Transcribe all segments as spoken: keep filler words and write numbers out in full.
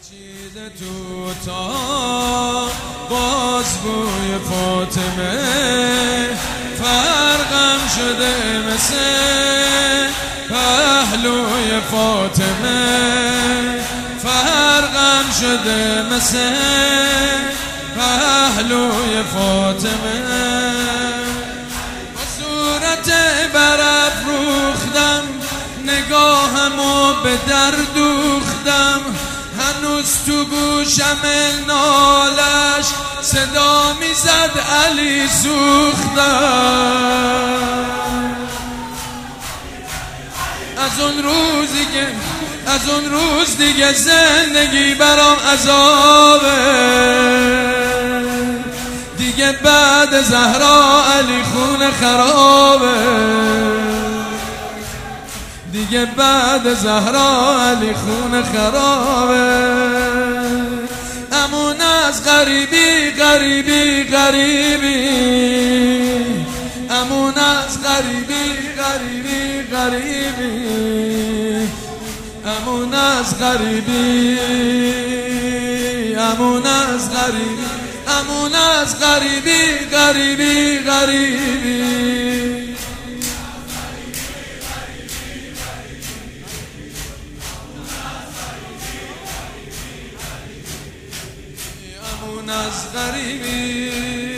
پیچیده تو تا باز بوی فاطمه فرقم شده مثل پهلوی فاطمه فرقم شده مثل پهلوی فاطمه با صورت برافروختم نگاهمو به در دوختم هنوز تو گوشم نالش صدا میزد علی سوختم از اون روزی که از اون روز دیگه زندگی برام عذابه دیگه بعد زهرا علی خون خرابه دیگه بعد زهرا علی خون خرابه امون از غریبی غریبی غریبی امون از غریبی غریبی غریبی امون از غریبی امون از غریبی امون از غریبی غریبی غریبی امون از غریبی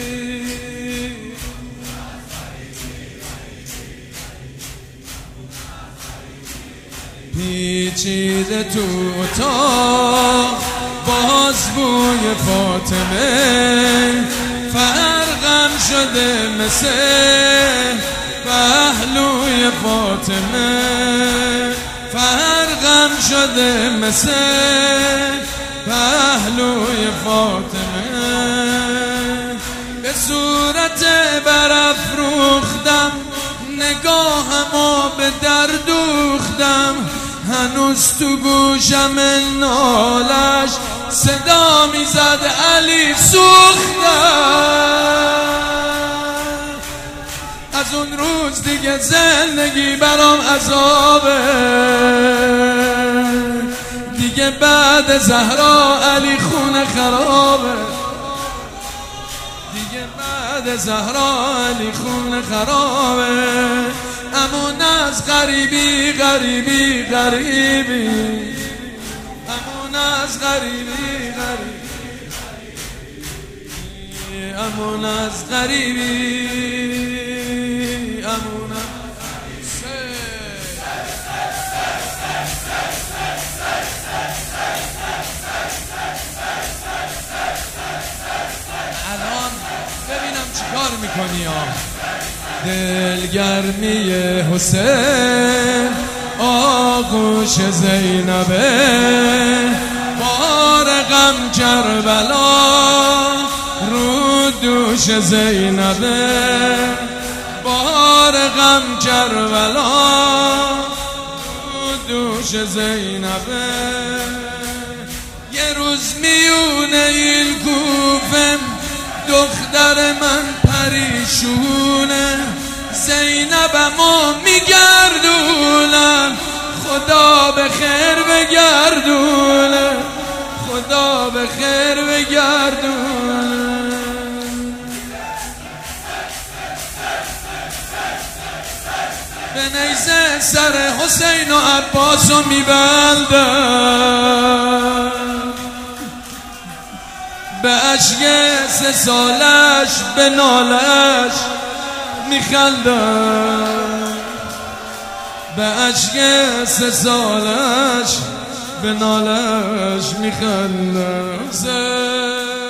پیچیده تو اتاق باز بوی فاطمه فرقم شده مثل پهلوی فاطمه فرقم شده مثل پهلوی فاطمه به صورت برافروختم نگاهمو به در دوختم هنوز تو گوشم نالش صدا میزد علی سوختم از اون روز دیگه زندگی برام عذابه دیگه بعد زهرا علی خون خرابه دیگه بعد زهرا علی خون خرابه امون از غریبی غریبی غریبی امون از غریبی غریبی امون از غریبی امون الان ببینم چیکار میکنی ها دلگرمی حسین آغوش زینبه بار غم کربلا رو دوش زینبه بار غم کربلا رو دوش زینبه یه روز میونه این کوفه دختر من پریشونه زینبمو میگردونم خدا به خیر بگردونه خدا به خیر بگردونه به نیزه سر حسین و عباسو میبندم به عشق سه سالش به نالش میخندم به عشق سه سالش به نالش میخندم